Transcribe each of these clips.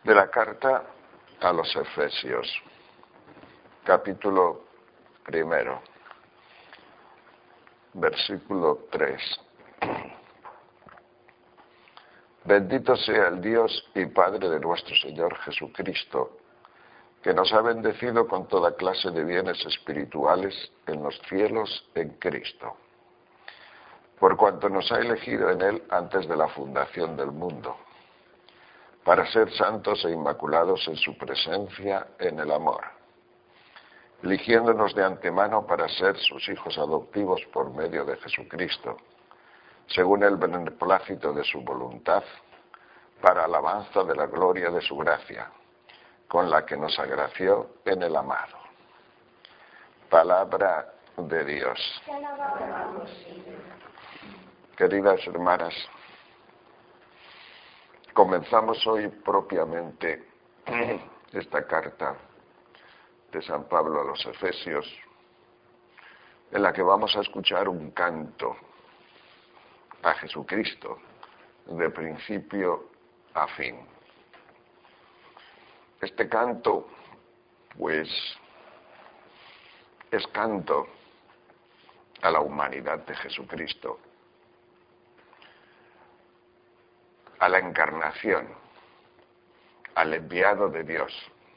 De la carta a los Efesios, capítulo 1, versículo 3. Bendito sea el Dios y Padre de nuestro Señor Jesucristo, que nos ha bendecido con toda clase de bienes espirituales en los cielos en Cristo, por cuanto nos ha elegido en Él antes de la fundación del mundo, para ser santos e inmaculados en su presencia en el amor, eligiéndonos de antemano para ser sus hijos adoptivos por medio de Jesucristo, según el beneplácito de su voluntad, para alabanza de la gloria de su gracia, con la que nos agració en el amado. Palabra de Dios. Queridas hermanas, comenzamos hoy propiamente esta carta de San Pablo a los Efesios, en la que vamos a escuchar un canto a Jesucristo, de principio a fin. Este canto, pues, es canto a la humanidad de Jesucristo, a la encarnación, al enviado de Dios.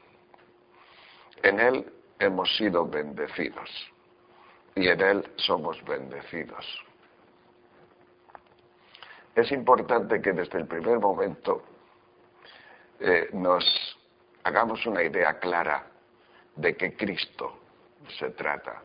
En Él hemos sido bendecidos y en Él somos bendecidos. Es importante que desde el primer momento nos hagamos una idea clara de qué Cristo se trata.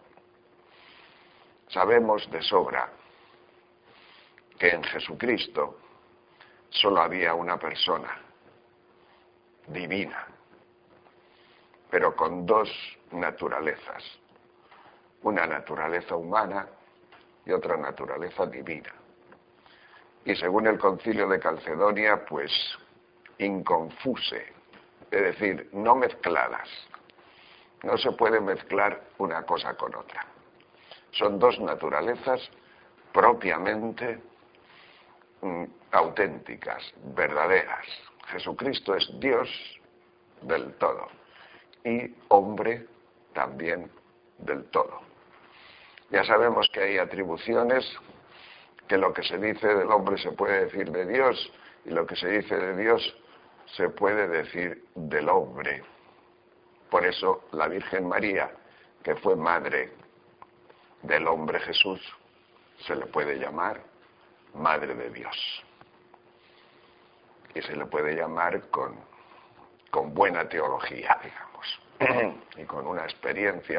Sabemos de sobra que en Jesucristo solo había una persona divina, pero con dos naturalezas, una naturaleza humana y otra naturaleza divina. Y según el Concilio de Calcedonia, pues inconfuse, es decir, no mezcladas. No se puede mezclar una cosa con otra. Son dos naturalezas propiamente auténticas, verdaderas. Jesucristo es Dios del todo y hombre también del todo. Ya sabemos que hay atribuciones, que lo que se dice del hombre se puede decir de Dios y lo que se dice de Dios se puede decir del hombre. Por eso la Virgen María, que fue madre del hombre Jesús, se le puede llamar Madre de Dios. Y se le puede llamar con buena teología, digamos, y con una experiencia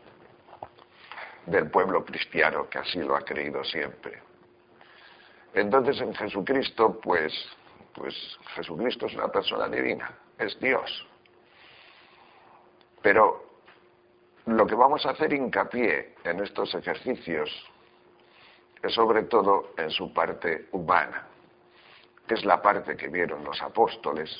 del pueblo cristiano que así lo ha creído siempre. Entonces en Jesucristo, pues Jesucristo es una persona divina, es Dios. Pero lo que vamos a hacer hincapié en estos ejercicios es sobre todo en su parte humana, que es la parte que vieron los apóstoles,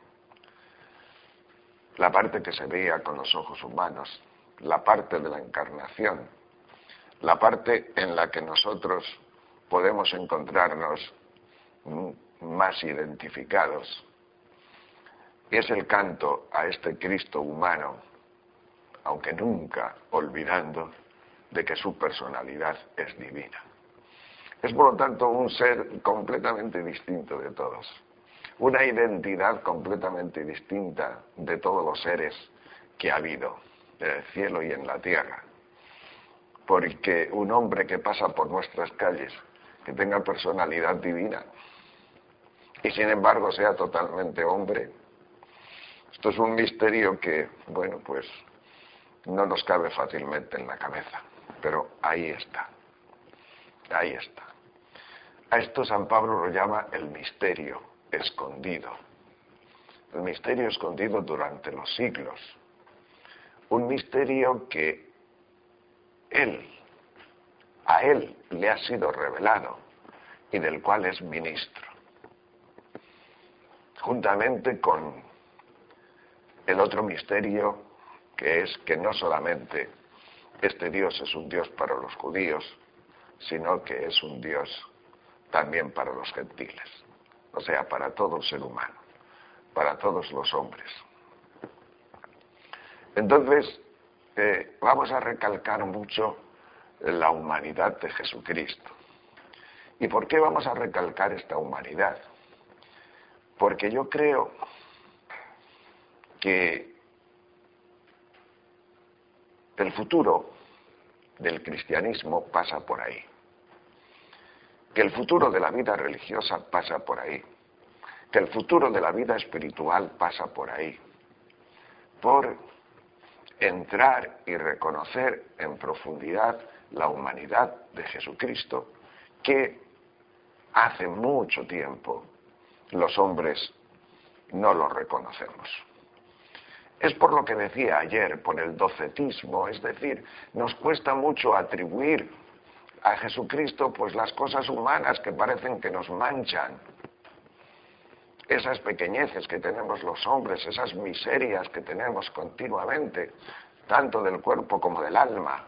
la parte que se veía con los ojos humanos, la parte de la encarnación, la parte en la que nosotros podemos encontrarnos más identificados. Y es el canto a este Cristo humano, aunque nunca olvidando de que su personalidad es divina. Es por lo tanto un ser completamente distinto de todos, una identidad completamente distinta de todos los seres que ha habido en el cielo y en la tierra. Porque un hombre que pasa por nuestras calles, que tenga personalidad divina y sin embargo sea totalmente hombre, esto es un misterio que, bueno, pues no nos cabe fácilmente en la cabeza, pero ahí está, ahí está. A esto San Pablo lo llama el misterio escondido, el misterio escondido durante los siglos, un misterio que a él le ha sido revelado y del cual es ministro, juntamente con el otro misterio, que es que no solamente este Dios es un Dios para los judíos, sino que es un Dios también para los gentiles, o sea, para todo el ser humano. para todos los hombres. Entonces, vamos a recalcar mucho la humanidad de Jesucristo. ¿Y por qué vamos a recalcar esta humanidad? Porque yo creo que el futuro del cristianismo pasa por ahí, que el futuro de la vida religiosa pasa por ahí, que el futuro de la vida espiritual pasa por ahí, por entrar y reconocer en profundidad la humanidad de Jesucristo, que hace mucho tiempo los hombres no lo reconocemos. Es por lo que decía ayer, por el docetismo, es decir, nos cuesta mucho atribuir a Jesucristo pues las cosas humanas que parecen que nos manchan, esas pequeñeces que tenemos los hombres, esas miserias que tenemos continuamente, tanto del cuerpo como del alma.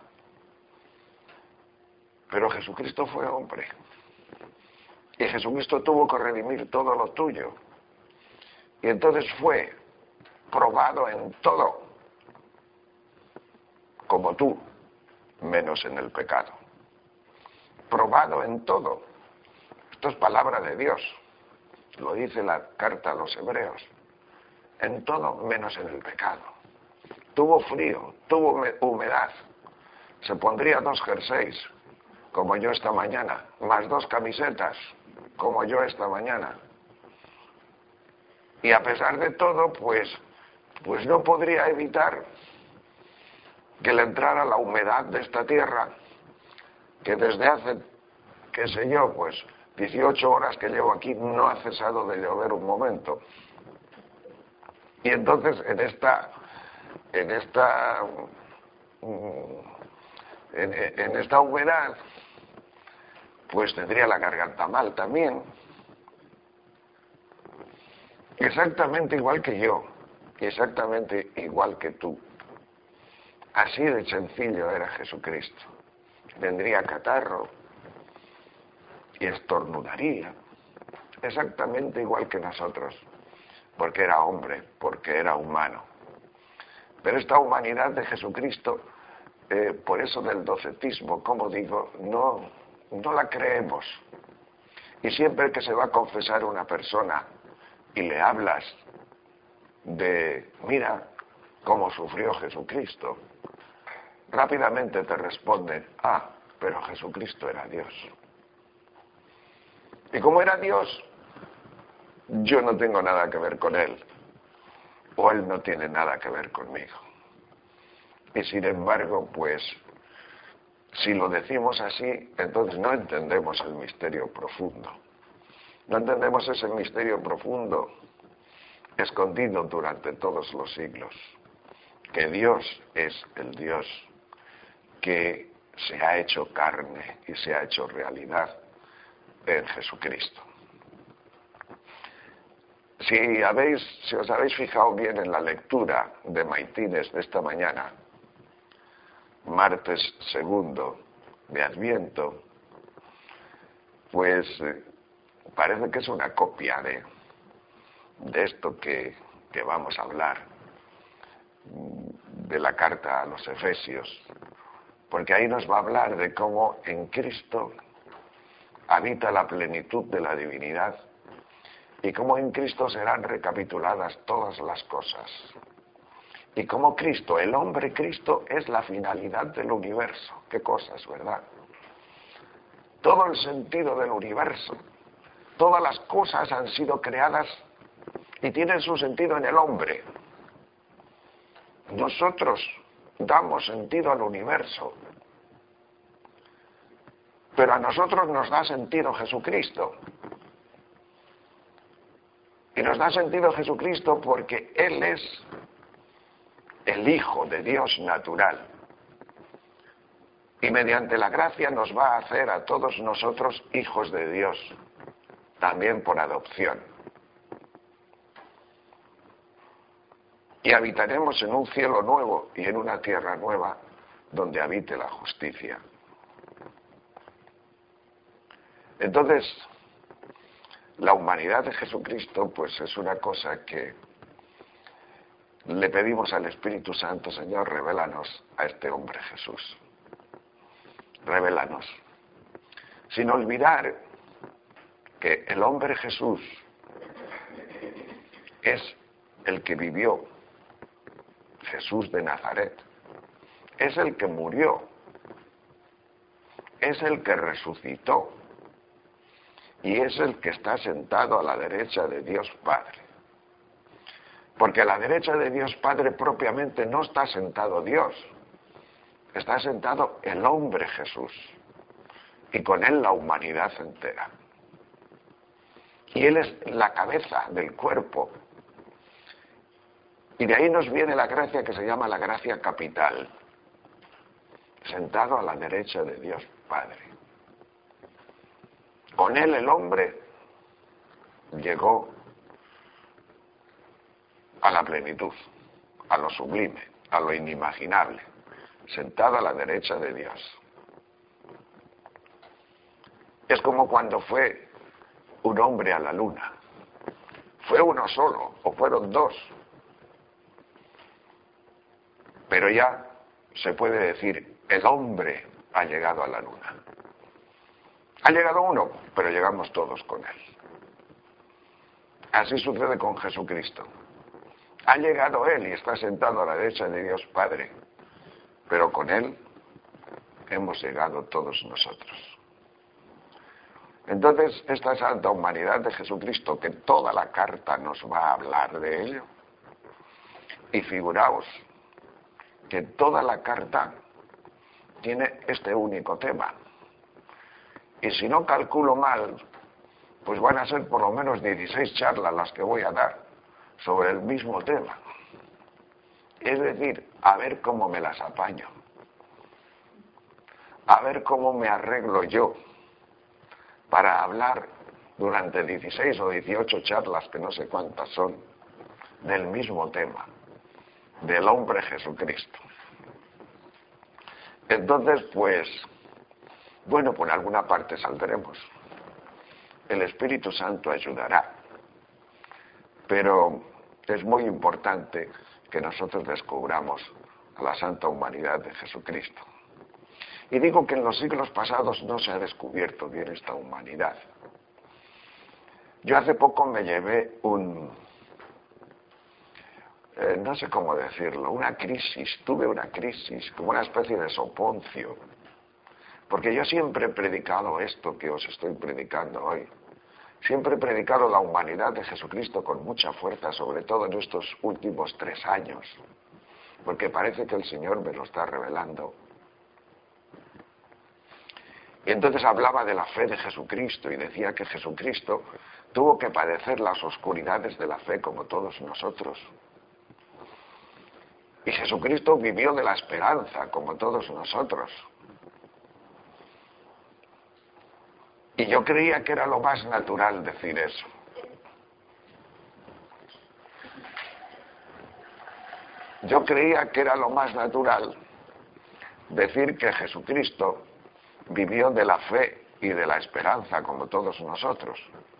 Pero Jesucristo fue hombre. Y Jesucristo tuvo que redimir todo lo tuyo. Y entonces fue probado en todo, como tú, menos en el pecado. Probado en todo. Esto es palabra de Dios. Lo dice la carta a los hebreos. En todo menos en el pecado. Tuvo frío, tuvo humedad. Se pondría 2 jerseys, como yo esta mañana, más 2 camisetas, como yo esta mañana. Y a pesar de todo, pues no podría evitar que le entrara la humedad de esta tierra, que desde hace, qué sé yo, 18 horas que llevo aquí no ha cesado de llover un momento. Y entonces en esta humedad, pues tendría la garganta mal también. Exactamente igual que yo, exactamente igual que tú. Así de sencillo era Jesucristo. Tendría catarro y estornudaría, exactamente igual que nosotros, porque era hombre, porque era humano. Pero esta humanidad de Jesucristo, por eso del docetismo, como digo, no la creemos. Y siempre que se va a confesar una persona y le hablas de, mira cómo sufrió Jesucristo, rápidamente te responden, pero Jesucristo era Dios. Y como era Dios, yo no tengo nada que ver con Él, o Él no tiene nada que ver conmigo. Y sin embargo, si lo decimos así, entonces no entendemos el misterio profundo. No entendemos ese misterio profundo escondido durante todos los siglos, que Dios es el Dios que se ha hecho carne y se ha hecho realidad en Jesucristo. Si os habéis fijado bien en la lectura de Maitines de esta mañana, martes 2 de Adviento, parece que es una copia de esto que vamos a hablar, de la carta a los Efesios, porque ahí nos va a hablar de cómo en Cristo habita la plenitud de la divinidad y cómo en Cristo serán recapituladas todas las cosas. Y cómo Cristo, el hombre Cristo, es la finalidad del universo. Qué cosas, ¿verdad? Todo el sentido del universo, todas las cosas han sido creadas y tienen su sentido en el hombre. Nosotros damos sentido al universo, pero a nosotros nos da sentido Jesucristo. Y nos da sentido Jesucristo porque Él es el Hijo de Dios natural. Y mediante la gracia nos va a hacer a todos nosotros hijos de Dios, también por adopción. Y habitaremos en un cielo nuevo y en una tierra nueva donde habite la justicia. Entonces, la humanidad de Jesucristo, es una cosa que le pedimos al Espíritu Santo: Señor, revélanos a este hombre Jesús. Revélanos. Sin olvidar que el hombre Jesús es el que vivió, Jesús de Nazaret, es el que murió, es el que resucitó y es el que está sentado a la derecha de Dios Padre. Porque a la derecha de Dios Padre propiamente no está sentado Dios, está sentado el hombre Jesús y con él la humanidad entera. Y él es la cabeza del cuerpo. Y de ahí nos viene la gracia que se llama la gracia capital, sentado a la derecha de Dios Padre. Con él el hombre llegó a la plenitud, a lo sublime, a lo inimaginable, sentado a la derecha de Dios. Es como cuando fue un hombre a la luna. Fue uno solo, o fueron dos. Pero ya se puede decir, el hombre ha llegado a la luna. Ha llegado uno, pero llegamos todos con él. Así sucede con Jesucristo. Ha llegado él y está sentado a la derecha de Dios Padre, pero con él hemos llegado todos nosotros. Entonces, esta santa humanidad de Jesucristo, que toda la carta nos va a hablar de ello, y figuraos que toda la carta tiene este único tema. Y si no calculo mal, pues van a ser por lo menos 16 charlas las que voy a dar sobre el mismo tema. Es decir, a ver cómo me las apaño, a ver cómo me arreglo yo para hablar durante 16 o 18 charlas, que no sé cuántas son, del mismo tema, del hombre Jesucristo. Entonces, pues, bueno, por alguna parte saldremos. El Espíritu Santo ayudará. Pero es muy importante que nosotros descubramos a la santa humanidad de Jesucristo. Y digo que en los siglos pasados no se ha descubierto bien esta humanidad. Yo hace poco me llevé no sé cómo decirlo, tuve una crisis, como una especie de soponcio. Porque yo siempre he predicado esto que os estoy predicando hoy. Siempre he predicado la humanidad de Jesucristo con mucha fuerza, sobre todo en estos últimos 3 años, porque parece que el Señor me lo está revelando. Y entonces hablaba de la fe de Jesucristo y decía que Jesucristo tuvo que padecer las oscuridades de la fe como todos nosotros. Y Jesucristo vivió de la esperanza como todos nosotros. Y yo creía que era lo más natural decir eso. Yo creía que era lo más natural decir que Jesucristo vivió de la fe y de la esperanza como todos nosotros.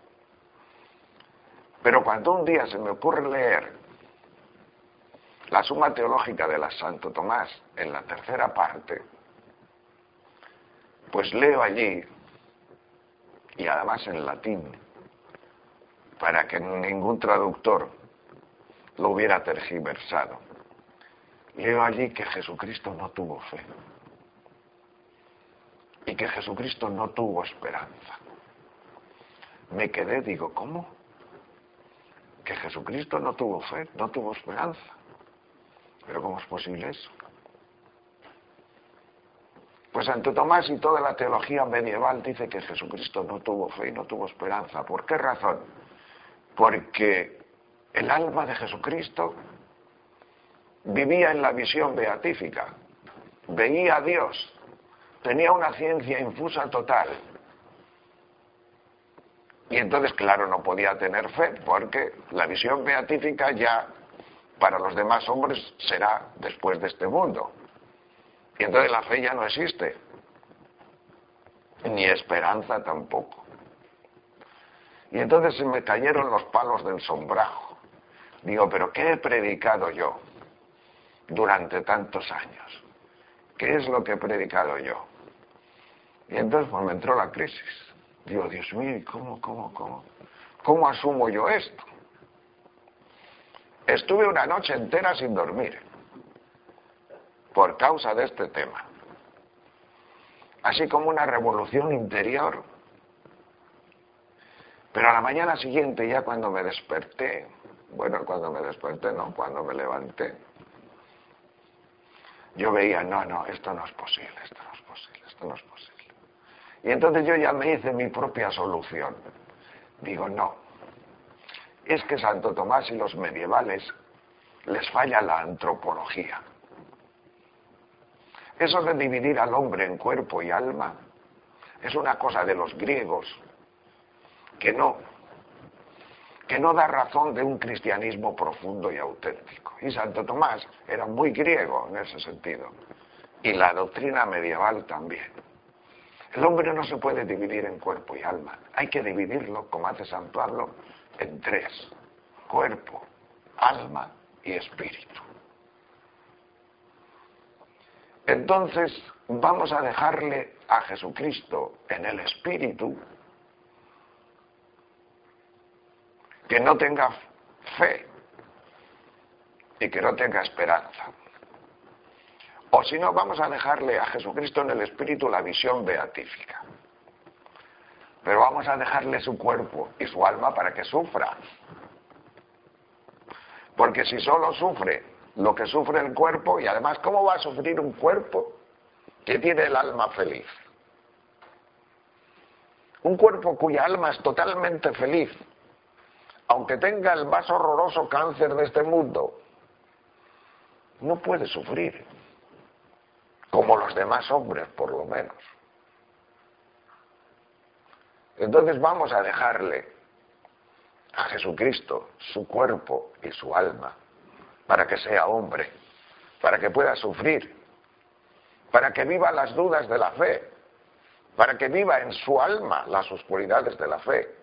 Pero cuando un día se me ocurre leer la Suma Teológica de la Santo Tomás en la 3ª parte, pues leo allí, y además en latín, para que ningún traductor lo hubiera tergiversado. Leo allí que Jesucristo no tuvo fe y que Jesucristo no tuvo esperanza. Me quedé, digo, ¿cómo? ¿Que Jesucristo no tuvo fe, no tuvo esperanza? ¿Pero cómo es posible eso? Pues Santo Tomás y toda la teología medieval dice que Jesucristo no tuvo fe y no tuvo esperanza. ¿Por qué razón? Porque el alma de Jesucristo vivía en la visión beatífica, veía a Dios, tenía una ciencia infusa total. Y entonces, claro, no podía tener fe, porque la visión beatífica ya para los demás hombres será después de este mundo. Y entonces la fe ya no existe, ni esperanza tampoco. Y entonces se me cayeron los palos del sombrajo. Digo, ¿pero qué he predicado yo durante tantos años? ¿Qué es lo que he predicado yo? Y entonces pues me entró la crisis. Digo, Dios mío, ¿y cómo asumo yo esto? Estuve una noche entera sin dormir por causa de este tema. Así como una revolución interior. Pero a la mañana siguiente, ya cuando me desperté, cuando me levanté, yo veía, no, esto no es posible. Y entonces yo ya me hice mi propia solución. Digo, no, es que Santo Tomás y los medievales les falla la antropología. Eso de dividir al hombre en cuerpo y alma es una cosa de los griegos que no da razón de un cristianismo profundo y auténtico. Y Santo Tomás era muy griego en ese sentido. Y la doctrina medieval también. El hombre no se puede dividir en cuerpo y alma. Hay que dividirlo, como hace San Pablo, en tres: cuerpo, alma y espíritu. Entonces, vamos a dejarle a Jesucristo en el espíritu que no tenga fe y que no tenga esperanza. O si no, vamos a dejarle a Jesucristo en el espíritu la visión beatífica. Pero vamos a dejarle su cuerpo y su alma para que sufra. Porque si solo sufre lo que sufre el cuerpo, y además, ¿cómo va a sufrir un cuerpo que tiene el alma feliz? Un cuerpo cuya alma es totalmente feliz, aunque tenga el más horroroso cáncer de este mundo, no puede sufrir, como los demás hombres, por lo menos. Entonces vamos a dejarle a Jesucristo su cuerpo y su alma, para que sea hombre, para que pueda sufrir, para que viva las dudas de la fe, para que viva en su alma las oscuridades de la fe.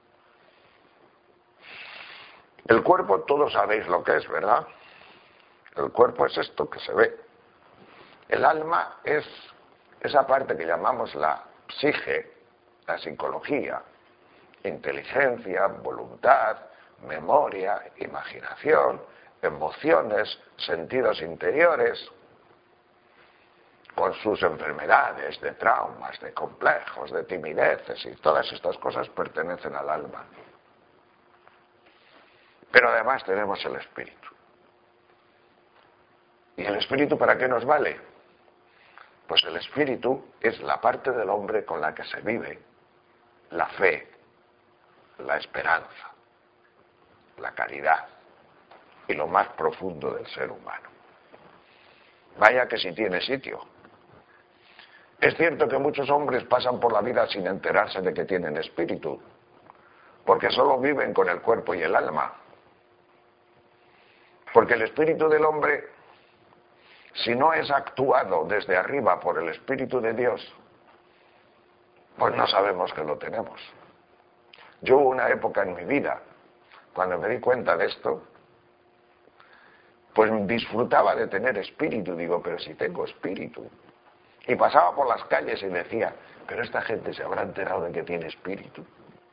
El cuerpo, todos sabéis lo que es, ¿verdad? El cuerpo es esto que se ve. El alma es esa parte que llamamos la psique, la psicología, inteligencia, voluntad, memoria, imaginación, emociones, sentidos interiores, con sus enfermedades, de traumas, de complejos, de timideces, y todas estas cosas pertenecen al alma. Pero además tenemos el espíritu. ¿Y el espíritu para qué nos vale? Pues el espíritu es la parte del hombre con la que se vive la fe, la esperanza, la caridad y lo más profundo del ser humano. Vaya que si tiene sitio. Es cierto que muchos hombres pasan por la vida sin enterarse de que tienen espíritu, porque solo viven con el cuerpo y el alma. Porque el espíritu del hombre, si no es actuado desde arriba por el Espíritu de Dios, pues no sabemos que lo tenemos. Yo hubo una época en mi vida, cuando me di cuenta de esto, pues disfrutaba de tener espíritu. Digo, pero si tengo espíritu. Y pasaba por las calles y decía, pero esta gente se habrá enterado de que tiene espíritu.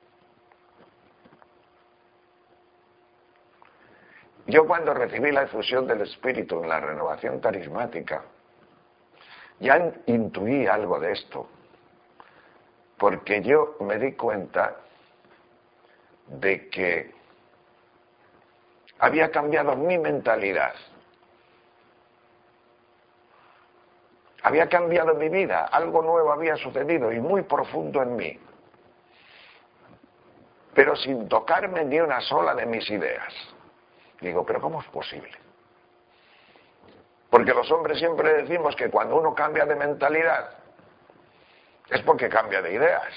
Yo cuando recibí la efusión del Espíritu en la renovación carismática, ya intuí algo de esto, porque yo me di cuenta de que había cambiado mi mentalidad, había cambiado mi vida, algo nuevo había sucedido y muy profundo en mí, pero sin tocarme ni una sola de mis ideas. Digo, ¿pero cómo es posible? Porque los hombres siempre decimos que cuando uno cambia de mentalidad es porque cambia de ideas.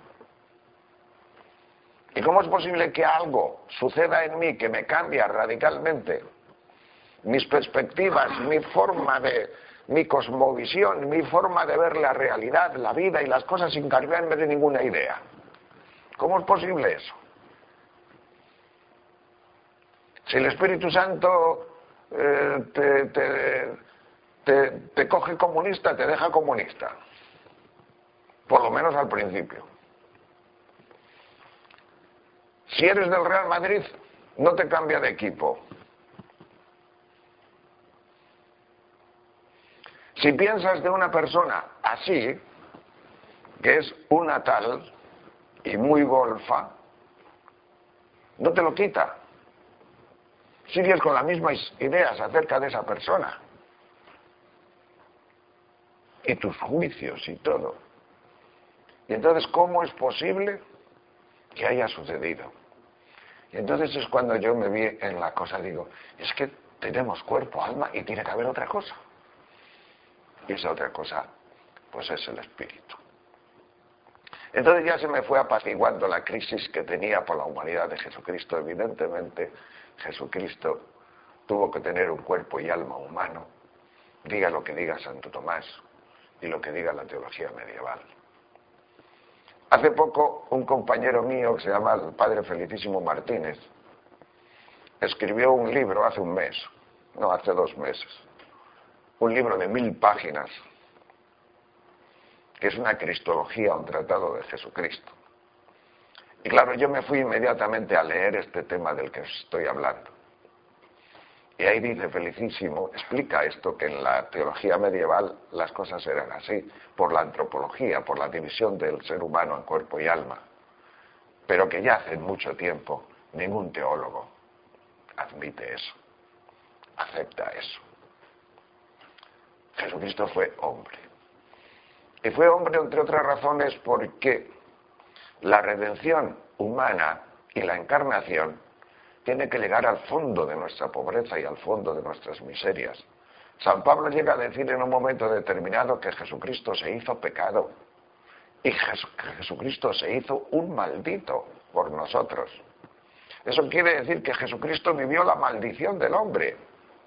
¿Y cómo es posible que algo suceda en mí que me cambia radicalmente mis perspectivas, mi cosmovisión, mi forma de ver la realidad, la vida y las cosas sin cargarme de ninguna idea? ¿Cómo es posible eso? Si el Espíritu Santo te coge comunista, te deja comunista. Por lo menos al principio. Si eres del Real Madrid, no te cambia de equipo. Si piensas de una persona así, que es una tal y muy golfa, no te lo quita. Sigues con las mismas ideas acerca de esa persona. Y tus juicios y todo. Y entonces, ¿cómo es posible que haya sucedido? Y entonces es cuando yo me vi en la cosa, digo, es que tenemos cuerpo, alma y tiene que haber otra cosa. Y esa otra cosa, pues es el espíritu. Entonces ya se me fue apaciguando la crisis que tenía por la humanidad de Jesucristo. Evidentemente, Jesucristo tuvo que tener un cuerpo y alma humano, diga lo que diga Santo Tomás y lo que diga la teología medieval. Hace poco un compañero mío que se llama el Padre Felicísimo Martínez escribió un libro hace un mes, no, hace 2 meses, un libro de 1000 páginas que es una cristología, un tratado de Jesucristo. Y claro, yo me fui inmediatamente a leer este tema del que estoy hablando. Y ahí dice Felicísimo, explica esto, que en la teología medieval las cosas eran así, por la antropología, por la división del ser humano en cuerpo y alma, pero que ya hace mucho tiempo ningún teólogo admite eso, acepta eso. Jesucristo fue hombre. Y fue hombre, entre otras razones, porque la redención humana y la encarnación tiene que llegar al fondo de nuestra pobreza y al fondo de nuestras miserias. San Pablo llega a decir en un momento determinado que Jesucristo se hizo pecado y Jesucristo se hizo un maldito por nosotros. Eso quiere decir que Jesucristo vivió la maldición del hombre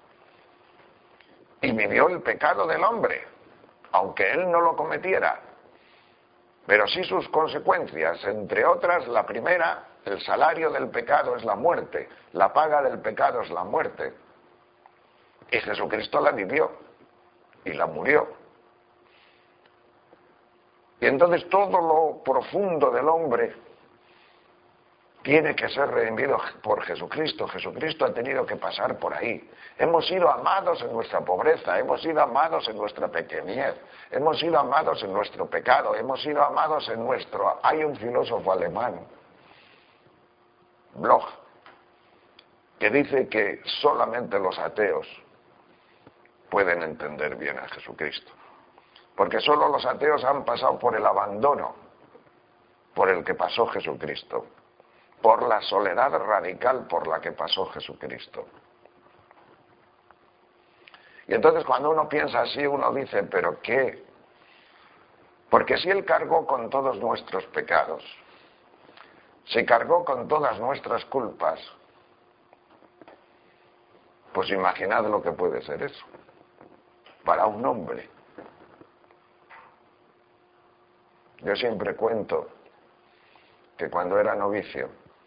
y vivió el pecado del hombre, aunque él no lo cometiera, pero sí sus consecuencias, entre otras, la primera, el salario del pecado es la muerte, la paga del pecado es la muerte. Y Jesucristo la vivió y la murió. Y entonces todo lo profundo del hombre tiene que ser redimido por Jesucristo. Jesucristo ha tenido que pasar por ahí. Hemos sido amados en nuestra pobreza, hemos sido amados en nuestra pequeñez, hemos sido amados en nuestro pecado, hemos sido amados en nuestro... Hay un filósofo alemán, Bloch, que dice que solamente los ateos pueden entender bien a Jesucristo, porque solo los ateos han pasado por el abandono por el que pasó Jesucristo, por la soledad radical por la que pasó Jesucristo. Y entonces cuando uno piensa así, uno dice, ¿pero qué? Porque si Él cargó con todos nuestros pecados, se cargó con todas nuestras culpas, pues imaginad lo que puede ser eso para un hombre. Yo siempre cuento que cuando era novicio,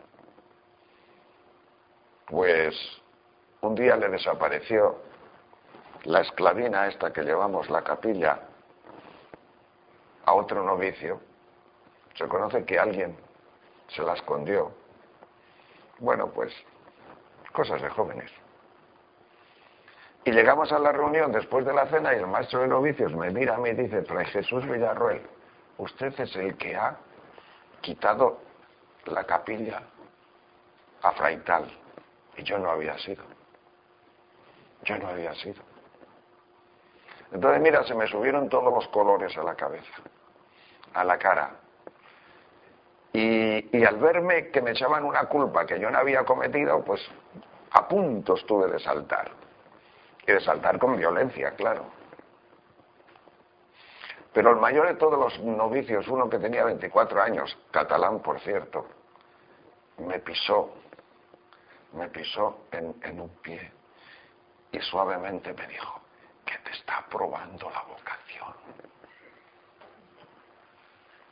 pues un día le desapareció la esclavina esta que llevamos la capilla a otro novicio. Se conoce que alguien se la escondió. Bueno, pues cosas de jóvenes. Y llegamos a la reunión después de la cena y el maestro de novicios me mira a mí y dice, Fray Jesús Villarroel, usted es el que ha quitado la capilla a Fray tal. Y yo no había sido. Yo no había sido. Entonces, mira, se me subieron todos los colores a la cabeza, a la cara. Y al verme que me echaban una culpa que yo no había cometido, pues a punto estuve de saltar. Y de saltar con violencia, claro. Pero el mayor de todos los novicios, uno que tenía 24 años, catalán por cierto, me pisó en un pie y suavemente me dijo, que te está probando la vocación.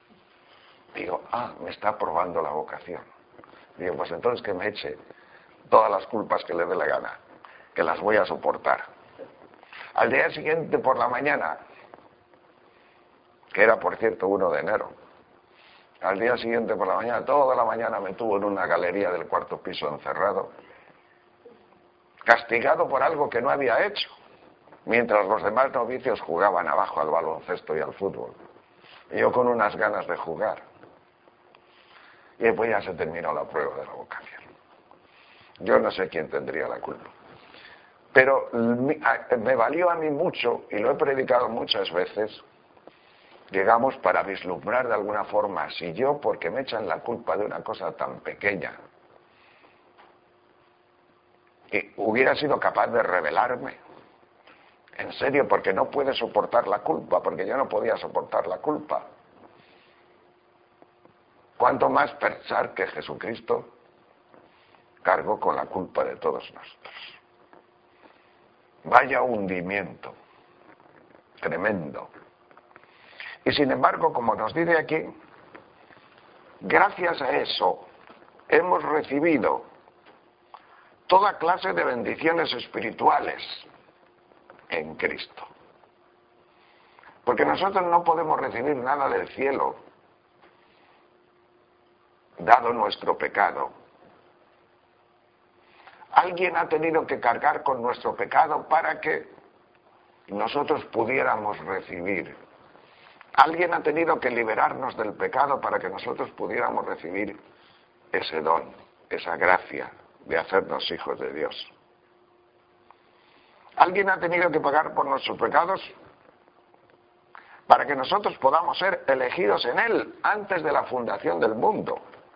Digo, me está probando la vocación. Digo, pues entonces que me eche todas las culpas que le dé la gana, que las voy a soportar. Al día siguiente por la mañana, que era por cierto 1 de enero, al día siguiente por la mañana, toda la mañana me tuvo en una galería del 4º piso encerrado, castigado por algo que no había hecho, mientras los demás novicios jugaban abajo al baloncesto y al fútbol. Y yo con unas ganas de jugar. Y después ya se terminó la prueba de la vocación. Yo no sé quién tendría la culpa. Pero me valió a mí mucho, y lo he predicado muchas veces, digamos, para vislumbrar de alguna forma, si yo, porque me echan la culpa de una cosa tan pequeña, y hubiera sido capaz de rebelarme, en serio, porque no puede soportar la culpa, porque yo no podía soportar la culpa. ¿Cuánto más pensar que Jesucristo cargó con la culpa de todos nosotros? Vaya hundimiento tremendo. Y sin embargo, como nos dice aquí, gracias a eso hemos recibido toda clase de bendiciones espirituales en Cristo. Porque nosotros no podemos recibir nada del cielo, dado nuestro pecado. Alguien ha tenido que cargar con nuestro pecado para que nosotros pudiéramos recibir. Alguien ha tenido que liberarnos del pecado para que nosotros pudiéramos recibir ese don, esa gracia de hacernos hijos de Dios. Alguien ha tenido que pagar por nuestros pecados para que nosotros podamos ser elegidos en Él antes de la fundación del mundo.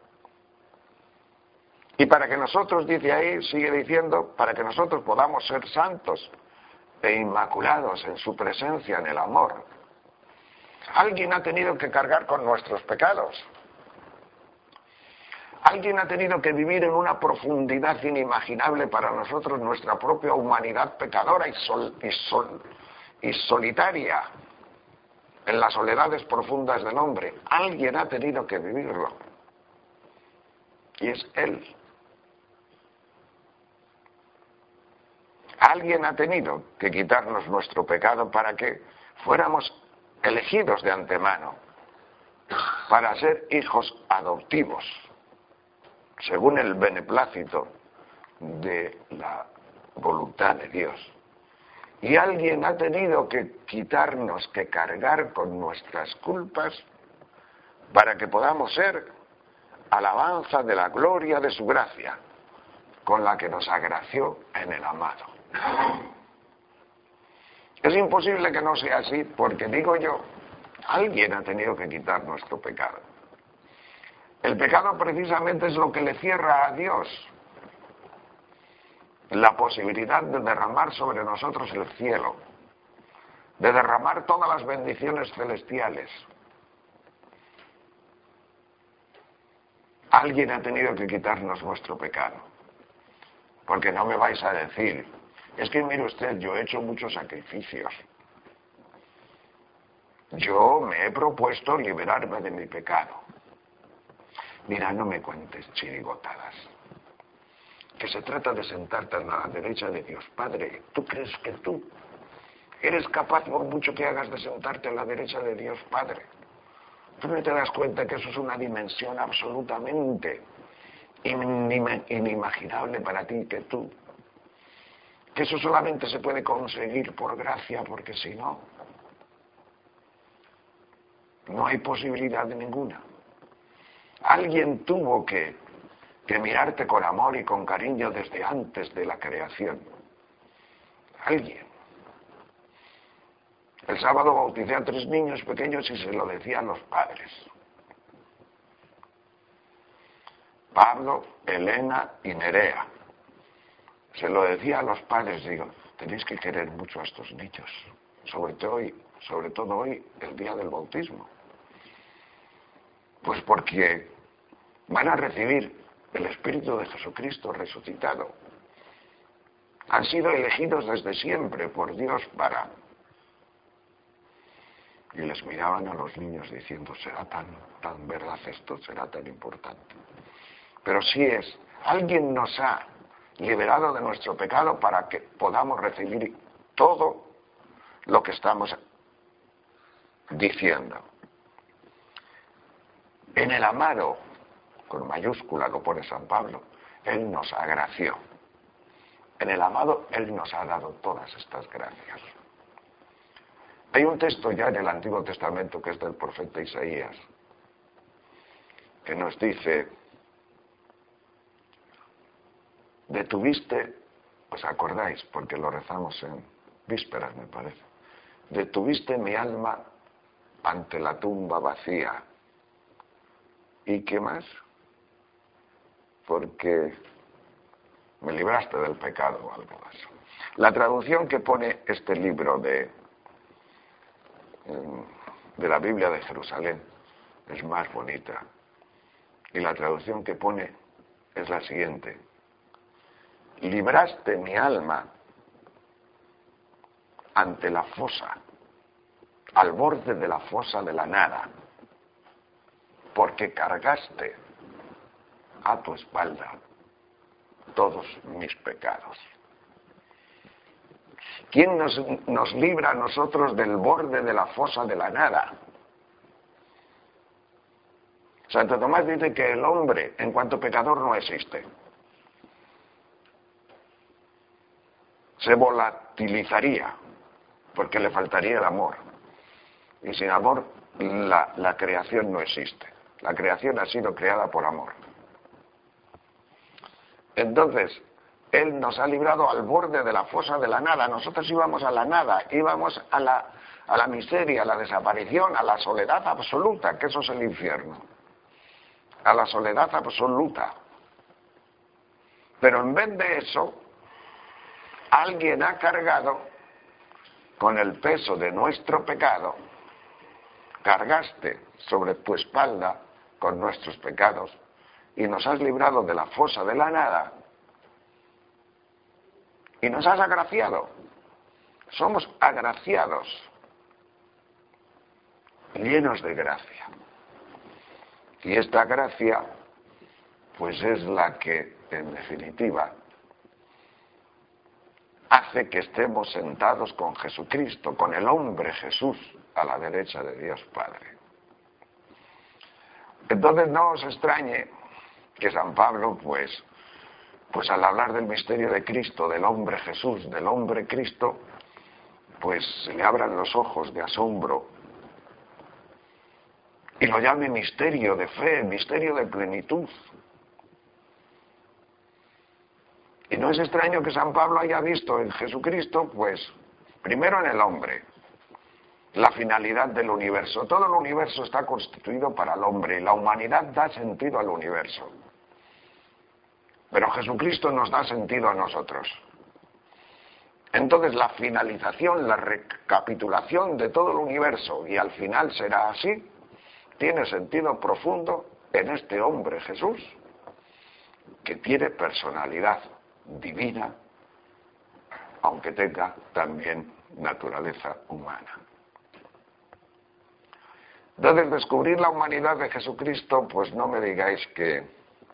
Y para que nosotros, dice ahí, sigue diciendo, para que nosotros podamos ser santos e inmaculados en su presencia, en el amor. Alguien ha tenido que cargar con nuestros pecados. Alguien ha tenido que vivir en una profundidad inimaginable para nosotros nuestra propia humanidad pecadora y solitaria en las soledades profundas del hombre. Alguien ha tenido que vivirlo. Y es Él. Alguien ha tenido que quitarnos nuestro pecado para que fuéramos elegidos de antemano para ser hijos adoptivos, según el beneplácito de la voluntad de Dios. Y alguien ha tenido que quitarnos, que cargar con nuestras culpas para que podamos ser alabanza de la gloria de su gracia, con la que nos agració en el amado. Es imposible que no sea así, porque digo yo, alguien ha tenido que quitar nuestro pecado. El pecado precisamente es lo que le cierra a Dios la posibilidad de derramar sobre nosotros el cielo, de derramar todas las bendiciones celestiales. Alguien ha tenido que quitarnos nuestro pecado, porque no me vais a decir, es que mire usted, yo he hecho muchos sacrificios. Yo me he propuesto liberarme de mi pecado. Mira, no me cuentes chirigotadas. Que se trata de sentarte a la derecha de Dios Padre. ¿Tú crees que tú eres capaz, por mucho que hagas, de sentarte a la derecha de Dios Padre? ¿Tú no te das cuenta que eso es una dimensión absolutamente inimaginable para ti, que eso solamente se puede conseguir por gracia, porque si no, no hay posibilidad de ninguna? Alguien tuvo que mirarte con amor y con cariño desde antes de la creación. Alguien. El sábado bauticé a 3 niños pequeños y se lo decía a los padres. Pablo, Elena y Nerea. Se lo decía a los padres, digo, tenéis que querer mucho a estos niños, sobre todo hoy, el día del bautismo. Pues porque van a recibir el Espíritu de Jesucristo resucitado. Han sido elegidos desde siempre por Dios para... Y les miraban a los niños diciendo, ¿será tan verdad esto? ¿Será tan importante? Pero sí es. Alguien nos ha liberado de nuestro pecado para que podamos recibir todo lo que estamos diciendo. En el amado, con mayúscula lo pone San Pablo, Él nos agració. En el amado Él nos ha dado todas estas gracias. Hay un texto ya en el Antiguo Testamento que es del profeta Isaías, que nos dice: detuviste, ¿os acordáis? Porque lo rezamos en vísperas, me parece. Detuviste mi alma ante la tumba vacía. ¿Y qué más? Porque me libraste del pecado o algo más. La traducción que pone este libro de la Biblia de Jerusalén es más bonita. Y la traducción que pone es la siguiente: libraste mi alma ante la fosa, al borde de la fosa de la nada, porque cargaste a tu espalda todos mis pecados. ¿Quién nos libra a nosotros del borde de la fosa de la nada? Santo Tomás dice que el hombre, en cuanto pecador, no existe. Se volatilizaría, porque le faltaría el amor. Y sin amor, la creación no existe. La creación ha sido creada por amor. Entonces, Él nos ha librado al borde de la fosa de la nada. Nosotros íbamos a la nada, íbamos a la miseria, a la desaparición, a la soledad absoluta, que eso es el infierno. A la soledad absoluta. Pero en vez de eso, alguien ha cargado con el peso de nuestro pecado. Cargaste sobre tu espalda con nuestros pecados y nos has librado de la fosa de la nada y nos has agraciado. Somos agraciados, llenos de gracia. Y esta gracia, pues es la que, en definitiva, hace que estemos sentados con Jesucristo, con el hombre Jesús, a la derecha de Dios Padre. Entonces no os extrañe que San Pablo, pues al hablar del misterio de Cristo, del hombre Jesús, del hombre Cristo, pues se le abran los ojos de asombro y lo llame misterio de fe, misterio de plenitud. Y no es extraño que San Pablo haya visto en Jesucristo, pues, primero en el hombre, la finalidad del universo. Todo el universo está constituido para el hombre y la humanidad da sentido al universo. Pero Jesucristo nos da sentido a nosotros. Entonces la finalización, la recapitulación de todo el universo, y al final será así, tiene sentido profundo en este hombre Jesús, que tiene personalidad divina, aunque tenga también naturaleza humana. Entonces, descubrir la humanidad de Jesucristo, pues no me digáis que...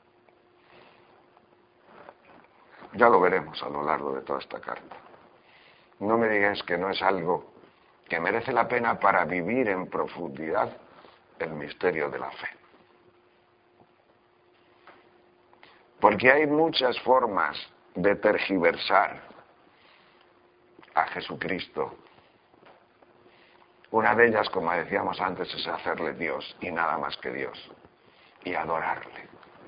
Ya lo veremos a lo largo de toda esta carta. No me digáis que no es algo que merece la pena para vivir en profundidad el misterio de la fe. Porque hay muchas formas de tergiversar a Jesucristo. Una de ellas, como decíamos antes, es hacerle Dios y nada más que Dios, y adorarle.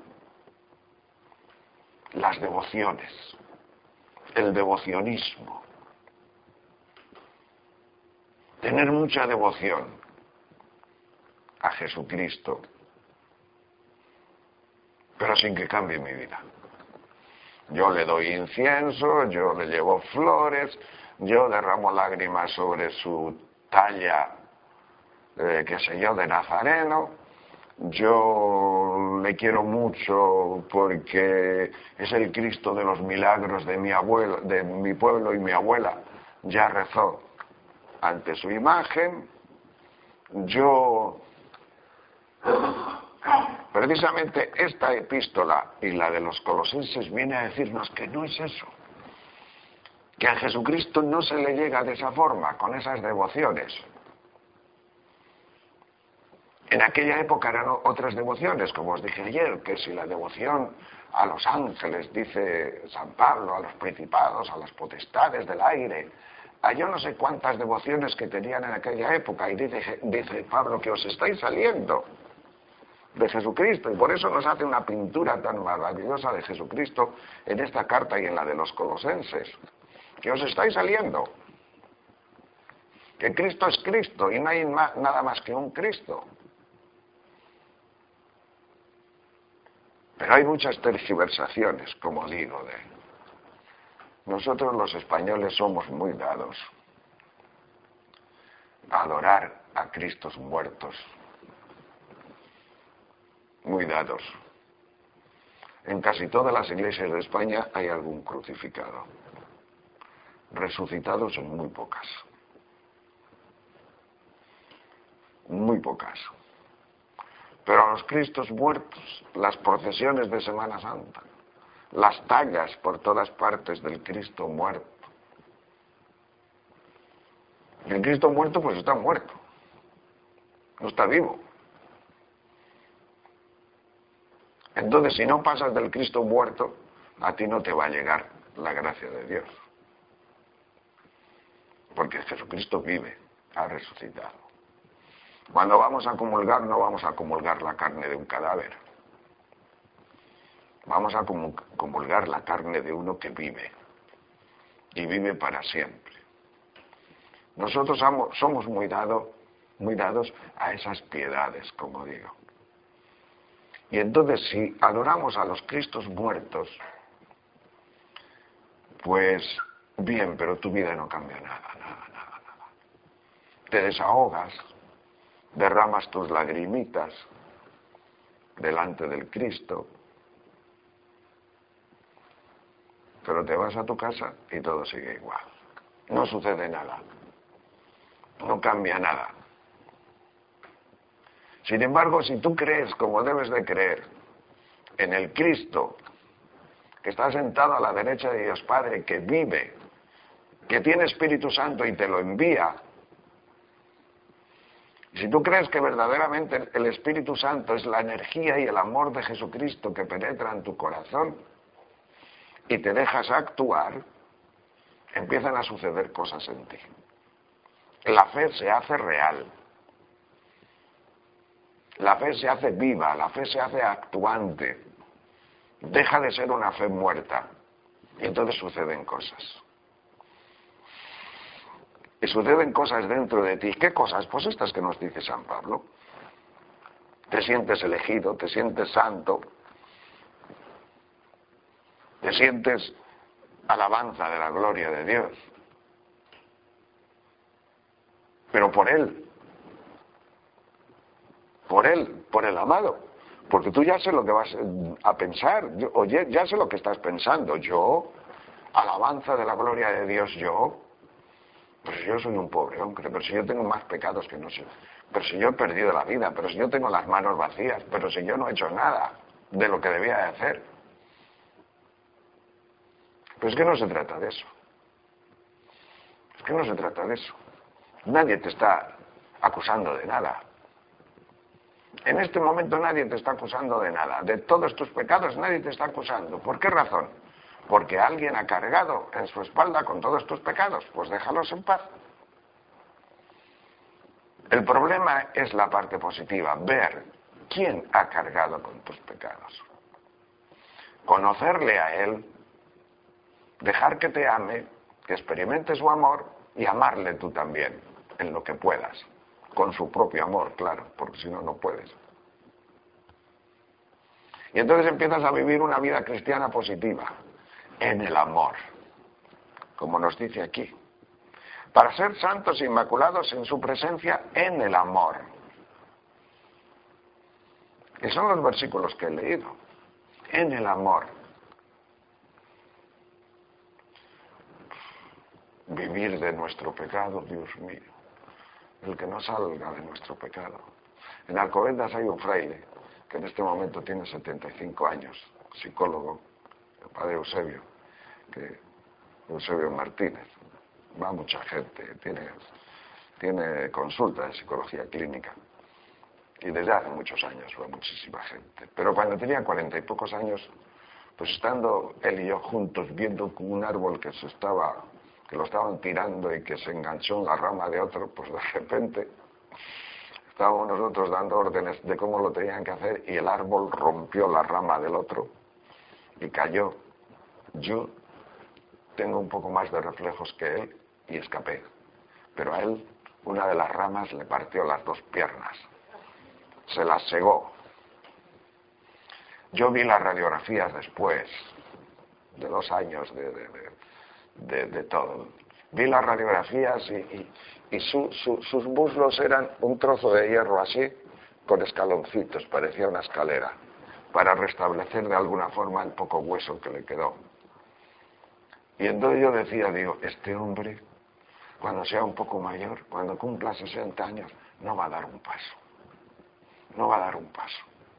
Las devociones, el devocionismo. Tener mucha devoción a Jesucristo, pero sin que cambie mi vida. Yo le doy incienso, yo le llevo flores, yo derramo lágrimas sobre su talla, qué sé yo, de nazareno, yo le quiero mucho porque es el Cristo de los milagros de mi abuelo, de mi pueblo, y mi abuela ya rezó ante su imagen. Yo Precisamente esta epístola y la de los colosenses viene a decirnos que no es eso, que a Jesucristo no se le llega de esa forma, con esas devociones. En aquella época eran otras devociones, como os dije ayer, que si la devoción a los ángeles, dice San Pablo, a los principados, a las potestades del aire, a yo no sé cuántas devociones que tenían en aquella época, y dice Pablo que os estáis saliendo de Jesucristo, y por eso nos hace una pintura tan maravillosa de Jesucristo en esta carta y en la de los colosenses, que os estáis saliendo, que Cristo es Cristo y no hay nada más que un Cristo. Pero hay muchas tergiversaciones, como digo, de nosotros los españoles somos muy dados a adorar a Cristos muertos, muy dados. En casi todas las iglesias de España hay algún crucificado. Resucitados en muy pocas. Muy pocas. Pero a los Cristos muertos, las procesiones de Semana Santa, las tallas por todas partes del Cristo muerto. Y el Cristo muerto pues está muerto, no está vivo. Entonces, si no pasas del Cristo muerto, a ti no te va a llegar la gracia de Dios. Porque Jesucristo vive, ha resucitado. Cuando vamos a comulgar, no vamos a comulgar la carne de un cadáver. Vamos a comulgar la carne de uno que vive. Y vive para siempre. Nosotros somos muy dados a esas piedades, como digo. Y entonces, si adoramos a los Cristos muertos, pues bien, pero tu vida no cambia nada. Te desahogas, derramas tus lagrimitas delante del Cristo, pero te vas a tu casa y todo sigue igual. No sucede nada. No cambia nada. Sin embargo, si tú crees, como debes de creer, en el Cristo que está sentado a la derecha de Dios Padre, que vive, que tiene Espíritu Santo y te lo envía, si tú crees que verdaderamente el Espíritu Santo es la energía y el amor de Jesucristo que penetra en tu corazón y te dejas actuar, empiezan a suceder cosas en ti. La fe se hace real. La fe se hace viva, la fe se hace actuante. Deja de ser una fe muerta. Y entonces suceden cosas. Y suceden cosas dentro de ti. ¿Qué cosas? Pues estas que nos dice San Pablo. Te sientes elegido, te sientes santo, te sientes alabanza de la gloria de Dios. Pero por Él, por el amado. Porque tú ya sé lo que vas a pensar, oye, ya sé lo que estás pensando. Yo, alabanza de la gloria de Dios, yo. Pero si yo soy un pobre hombre, pero si yo tengo más pecados que no sé, pero si yo he perdido la vida, pero si yo tengo las manos vacías, pero si yo no he hecho nada de lo que debía de hacer. Pero es que no se trata de eso. Es que no se trata de eso. Nadie te está acusando de nada. En este momento nadie te está acusando de nada. De todos tus pecados nadie te está acusando. ¿Por qué razón? Porque alguien ha cargado en su espalda con todos tus pecados. Pues déjalos en paz. El problema es la parte positiva. Ver quién ha cargado con tus pecados. Conocerle a Él. Dejar que te ame. Que experimente su amor. Y amarle tú también. En lo que puedas. Con su propio amor, claro. Porque si no, no puedes. Y entonces empiezas a vivir una vida cristiana positiva. En el amor, como nos dice aquí, para ser santos e inmaculados en su presencia en el amor. Y son los versículos que he leído, en el amor. Vivir de nuestro pecado, Dios mío, el que no salga de nuestro pecado. En Alcobendas hay un fraile que en este momento tiene 75 años, psicólogo, el padre Eusebio, Eusebio Martínez. Va mucha gente, tiene consulta de psicología clínica. Y desde hace muchos años va muchísima gente. Pero cuando tenía 40 y pocos años, pues estando él y yo juntos viendo un árbol que lo estaban tirando y que se enganchó en la rama de otro, pues de repente estábamos nosotros dando órdenes de cómo lo tenían que hacer y el árbol rompió la rama del otro y cayó. Yo tengo un poco más de reflejos que él y escapé. Pero a él una de las ramas le partió las 2 piernas. Se las segó. Yo vi las radiografías después de 2 años de todo. Vi las radiografías y sus muslos eran un trozo de hierro así, con escaloncitos, parecía una escalera, para restablecer de alguna forma el poco hueso que le quedó. Y entonces yo decía, digo, este hombre, cuando sea un poco mayor, cuando cumpla 60 años, no va a dar un paso. No va a dar un paso.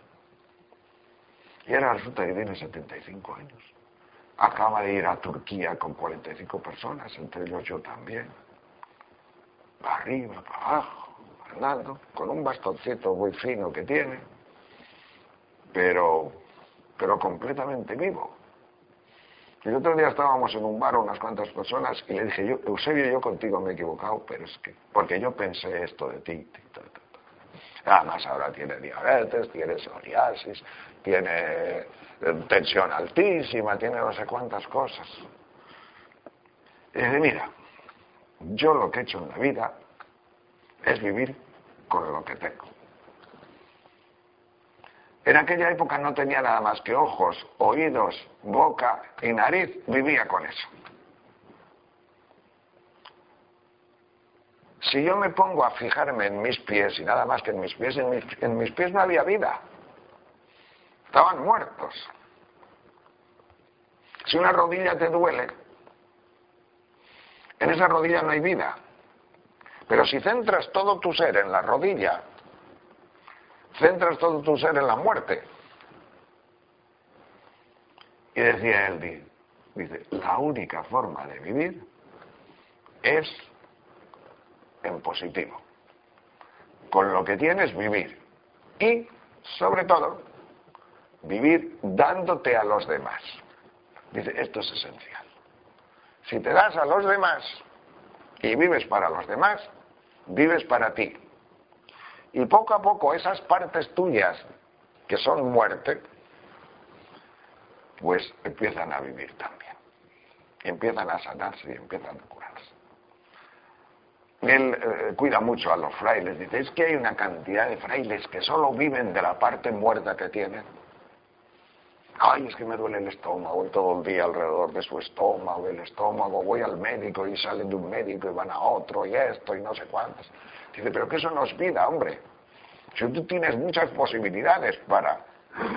Y ahora resulta que tiene 75 años. Acaba de ir a Turquía con 45 personas, entre ellos yo también. Para arriba, para abajo, andando, con un bastoncito muy fino que tiene, pero completamente vivo. Y el otro día estábamos en un bar unas cuantas personas y le dije, Eusebio, yo contigo me he equivocado, pero es que, porque yo pensé esto de ti. Además ahora tiene diabetes, tiene psoriasis, tiene tensión altísima, tiene no sé cuántas cosas. Y dice, mira, yo lo que he hecho en la vida es vivir con lo que tengo. En aquella época no tenía nada más que ojos, oídos, boca y nariz, vivía con eso. Si yo me pongo a fijarme en mis pies y nada más que en mis pies no había vida. Estaban muertos. Si una rodilla te duele, en esa rodilla no hay vida. Pero si centras todo tu ser en la rodilla, centras todo tu ser en la muerte. Y decía él, dice, la única forma de vivir es en positivo. Con lo que tienes, vivir. Y, sobre todo, vivir dándote a los demás. Dice, esto es esencial. Si te das a los demás y vives para los demás, vives para ti. Y poco a poco esas partes tuyas que son muerte, pues empiezan a vivir también. Empiezan a sanarse y empiezan a curarse. Él cuida mucho a los frailes. Dice, es que hay una cantidad de frailes que solo viven de la parte muerta que tienen. Ay, es que me duele el estómago y todo el día alrededor de su estómago, el estómago, voy al médico y salen de un médico y van a otro y esto y no sé cuántos. Dice, pero que eso no es vida, hombre. Si tú tienes muchas posibilidades para...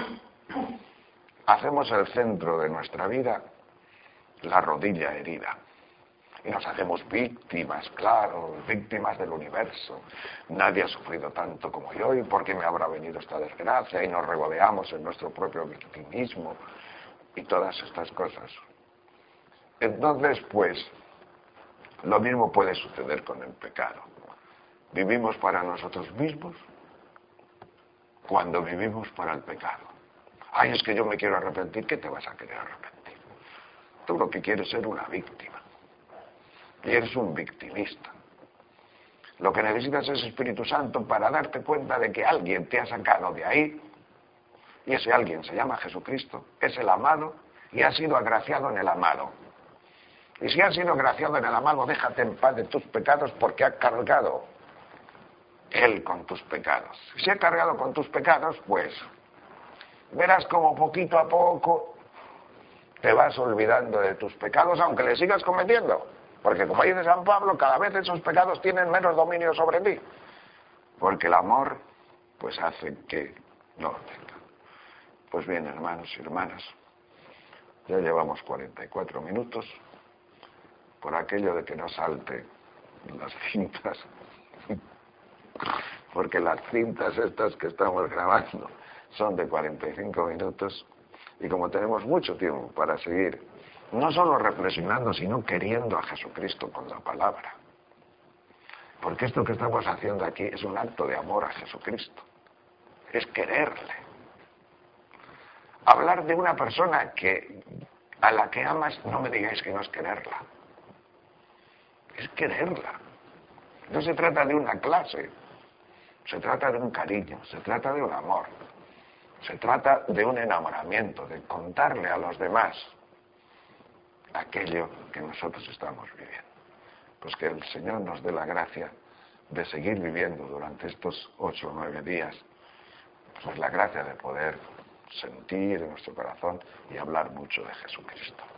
Hacemos el centro de nuestra vida la rodilla herida. Y nos hacemos víctimas, claro, víctimas del universo. Nadie ha sufrido tanto como yo, ¿y por qué me habrá venido esta desgracia? Y nos regodeamos en nuestro propio victimismo y todas estas cosas. Entonces, pues, lo mismo puede suceder con el pecado. Vivimos para nosotros mismos cuando vivimos para el pecado. Ay, es que yo me quiero arrepentir. ¿Qué te vas a querer arrepentir? Tú lo que quieres es ser una víctima. Y eres un victimista. Lo que necesitas es Espíritu Santo para darte cuenta de que alguien te ha sacado de ahí, y ese alguien se llama Jesucristo, es el amado, y ha sido agraciado en el amado. Y si has sido agraciado en el amado, déjate en paz de tus pecados, porque ha cargado Él con tus pecados. Y si ha cargado con tus pecados, pues verás como poquito a poco te vas olvidando de tus pecados, aunque le sigas cometiendo. Porque como dice San Pablo, cada vez esos pecados tienen menos dominio sobre ti. Porque el amor, pues hace que no lo tenga. Pues bien, hermanos y hermanas, ya llevamos 44 minutos. Por aquello de que no salte las cintas. Porque las cintas estas que estamos grabando son de 45 minutos y como tenemos mucho tiempo para seguir, no solo reflexionando, sino queriendo a Jesucristo con la palabra. Porque esto que estamos haciendo aquí es un acto de amor a Jesucristo. Es quererle. Hablar de una persona a la que amas, no me digáis que no es quererla. Es quererla. No se trata de una clase, se trata de un cariño, se trata de un amor, se trata de un enamoramiento, de contarle a los demás aquello que nosotros estamos viviendo. Pues que el Señor nos dé la gracia de seguir viviendo durante estos 8 o 9 días, pues la gracia de poder sentir en nuestro corazón y hablar mucho de Jesucristo.